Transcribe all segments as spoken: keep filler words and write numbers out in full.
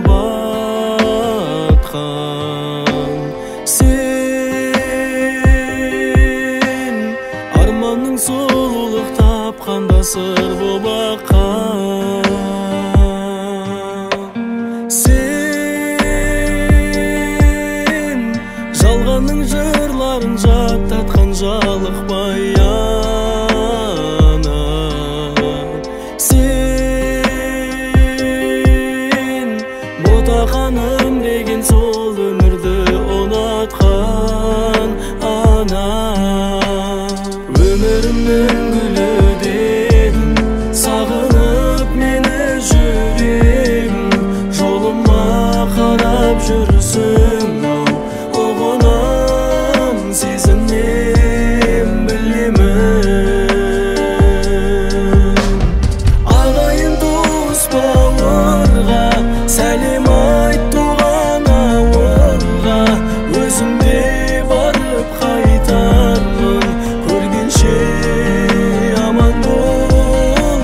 батқан. Сен арманның сұлулық тапқанда сыр боп аққан. Сен жалғанның жырларын жаттатқан жалықпай ана. Сен ботақаным деген сол өмірді ұнатқан ана. Өмірімнің гүлі дедің, сағынып мені жүрегім, жолыма қарап жүрсің ау. Оғынам сезінем білемін. Ағайын дос бауырға сәлем айт туған ауылға. Өзім де барып қайтармын, көргенше аман бол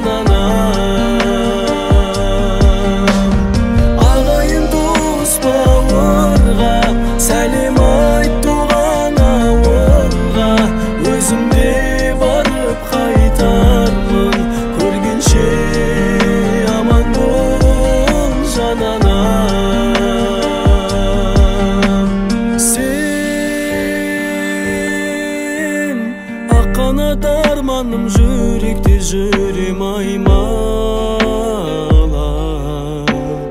жананам. Ағайын дос бауырға сәлем айт туған ауылға. Өзім де барып қайтармын, көргенше аман бол жананам. Сен аққанат арманым, жүректе жүрем аймалап.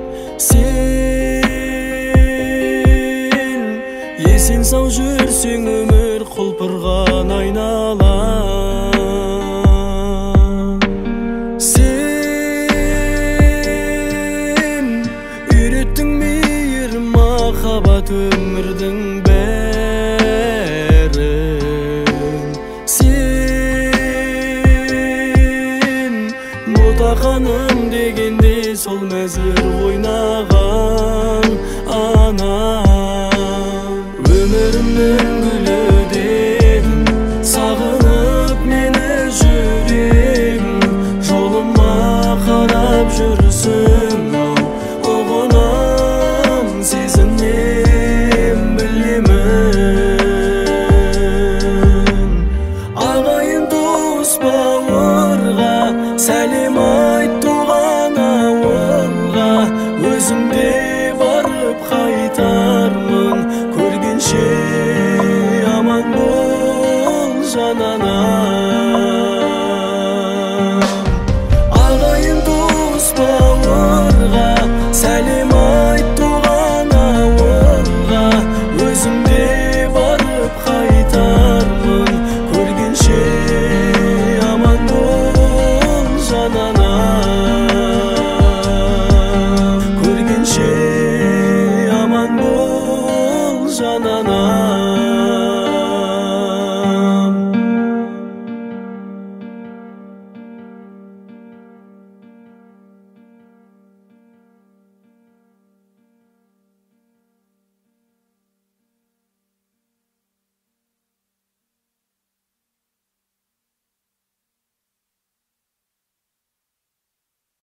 Сен есен сау жүрсең өмір құлпырған айнала. Сен үйреттің мейір махаббат өмірдің